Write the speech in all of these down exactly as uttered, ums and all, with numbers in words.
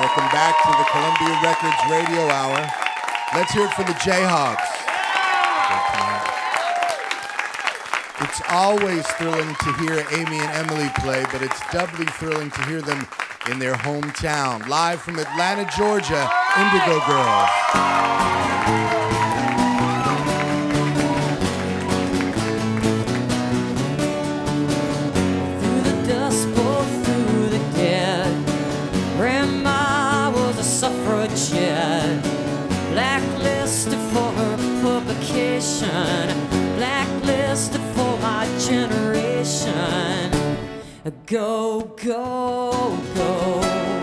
Welcome back to the Columbia Records Radio Hour. Let's hear it for the Jayhawks. It's always thrilling to hear Amy and Emily play, but it's doubly thrilling to hear them in their hometown. Live from Atlanta, Georgia, Indigo Girls. Blacklisted for her publication, blacklisted for my generation. Go, go, go.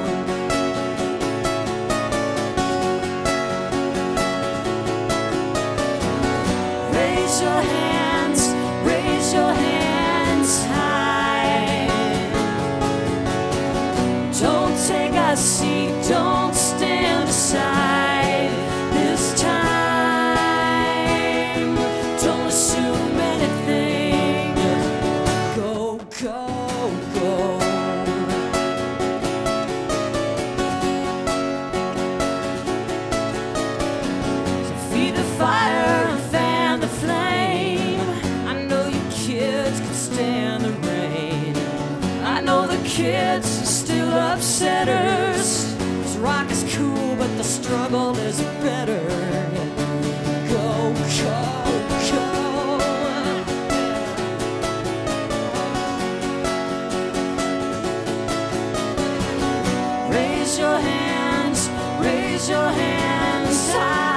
Raise your hands, raise your hands high. Don't take a seat, don't stand aside. Kids are still upsetters, 'cause rock is cool but the struggle is better. Go, go, go. Raise your hands, raise your hands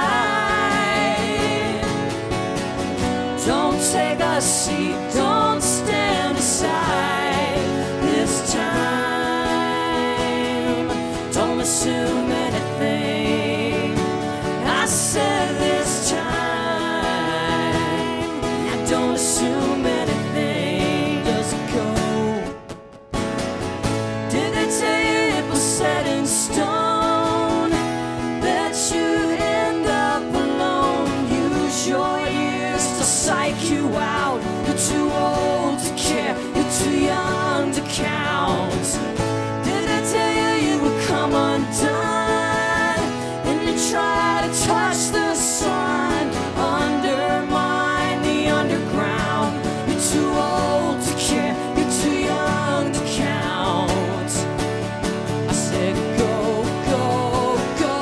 high. Don't take a seat, don't stand aside. This time, don't assume anything. I said this time, don't assume anything. Just go. Did they tell you it was set in stone that you'd end up alone? Use your ears to psych you out. You're too old to care, you're too young to count. Did I tell you you would come undone? And you try to touch the sun, undermine the underground. You're too old to care, you're too young to count. I said go, go, go.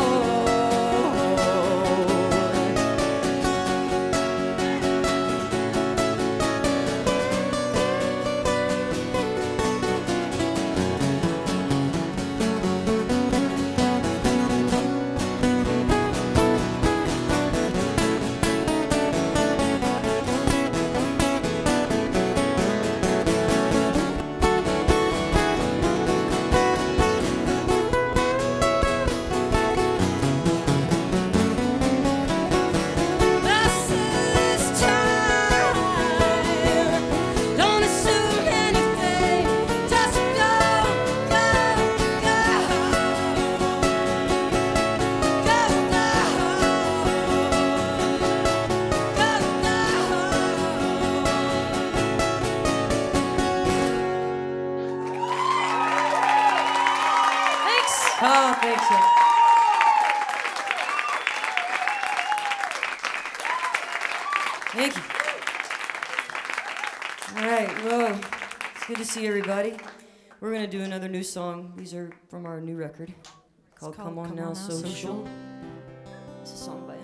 Oh, thanks. Thank you. All right, well, it's good to see everybody. We're going to do another new song. These are from our new record called, called Come On, Come Now, On Now Social. Social. It's a song by